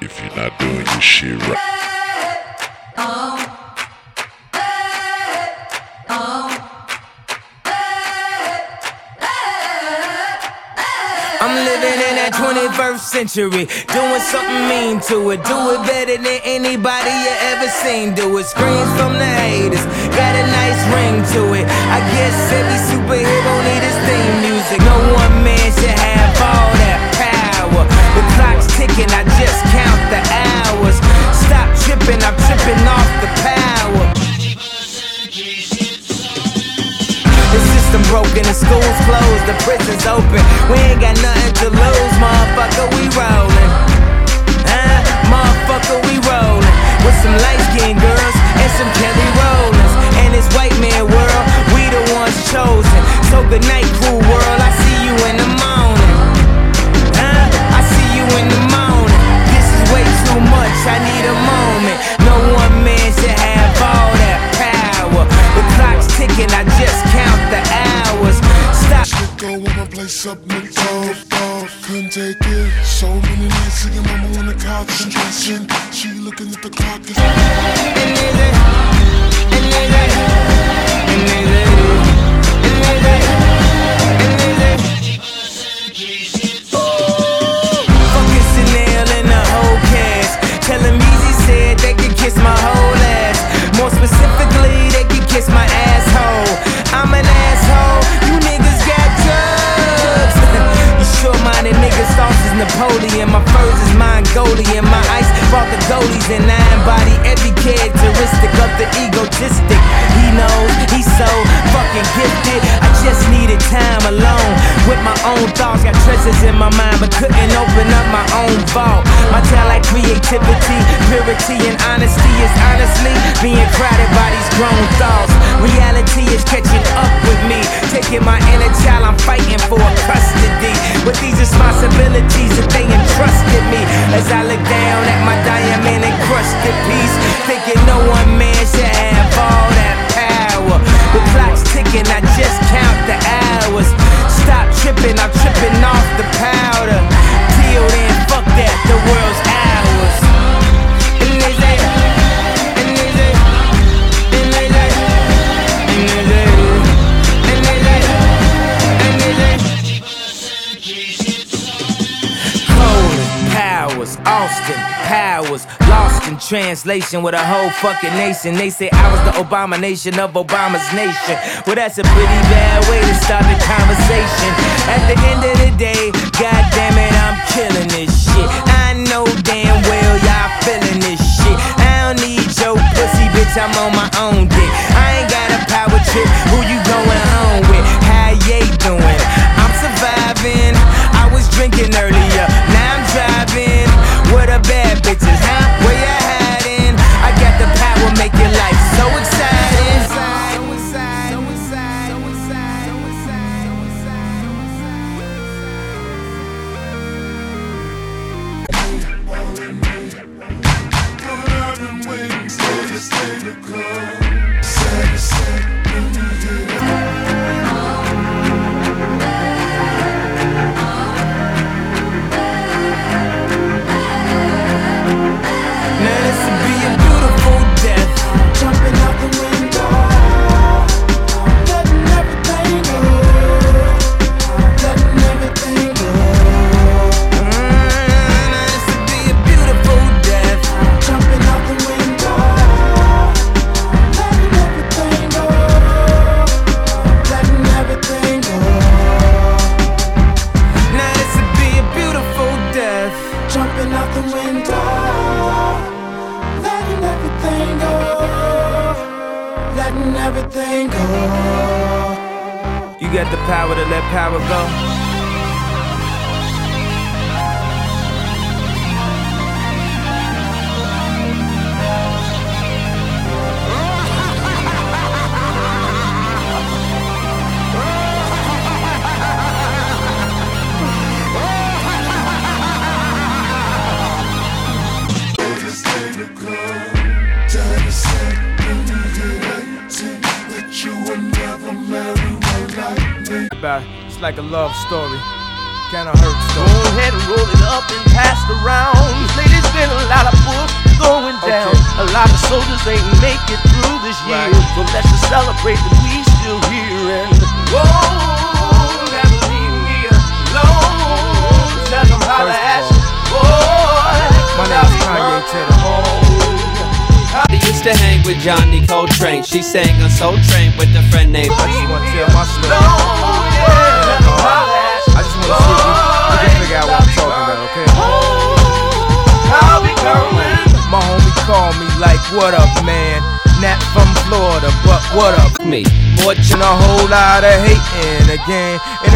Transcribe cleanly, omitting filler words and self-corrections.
if you're not doing your shit right. I'm living in that 21st century, doing something mean to it. Do it better than anybody you ever seen do it. Screams from the haters, got a nice ring to it. I guess every superhero need his theme music. No one man should have all that power. The clock's ticking, I just count the hours. Stop tripping, I'm tripping off the power. The system broken, the school's closed, the prison's open. We ain't got nothing to lose, motherfucker, we rollin'. Motherfucker, we rollin'. With some light-skinned girls and some Kelly Rollins. And this white man world, we the ones chosen. So good night, cool world, I see you in the morning. I see you in the morning. This is way too much, I need a moment. No one man should have all that power. The clock's ticking, I just count the hours. Stop. Go, I'ma play something tough. Couldn't take it. So many nights seeing mama on the couch stressing. She looking at the clock. Fucking Chanel and the whole cast. Tell him Easy said they could kiss my whole ass. More specifically, they could kiss my asshole. I'm an asshole. You niggas got drugs. You short-minded niggas, sauce is Napoleon. My furs is Mongolian. My ice brought the goalies and I embody every characteristic of the egotistic. He knows he's so fucking gifted. I just needed time alone with my own thoughts. Got treasures in my mind but couldn't open up my own vault. My talent, creativity, purity and honesty is honestly being crowded by these grown thoughts. Reality is catching up with me, taking my inner child, I'm fighting for custody. With these responsibilities that they entrusted me, as I look down at my diamond encrusted piece, thinking no one man should have all that power. The clock's ticking, I just count the hours. Stop tripping, I'm tripping off the powder. Till then, fuck that, the world's ours. And they say, and they say, and they say, and they say, and they say, and they say. Colin Powers, Austin Powers, lost in translation with a whole fucking nation. They say I was the Obama nation of Obama's nation. Well, that's a pretty bad way to start the conversation. At the end of the day, god damn it, I'm killing this shit. I know damn well y'all feeling this shit. I don't need your pussy, bitch, I'm on my own dick. I ain't got a power trip, who you going home with? How you doing? I'm surviving. I was drinking earlier, now I'm driving. What a bad bitches, huh? Where you hiding? I got the power, make your life so exciting. You got the power to let power go. It's like a love story, kinda hurts though. Go ahead and roll it up and pass it around. Ladies been soldiers ain't make it through this year. So let's just celebrate that we still here. And whoa, never leave me alone. Tell them how to ask. My name is Kanye Taylor. I used to hang with Johnny Coltrane. She sang on Soul Train with a friend named. I just want to tell my story. I just want to see if you can figure out what I'm talking about, okay? I'll be coming. My homie called me like, what up, man? Not from Florida, but what up? Me. More a whole lot of hating again.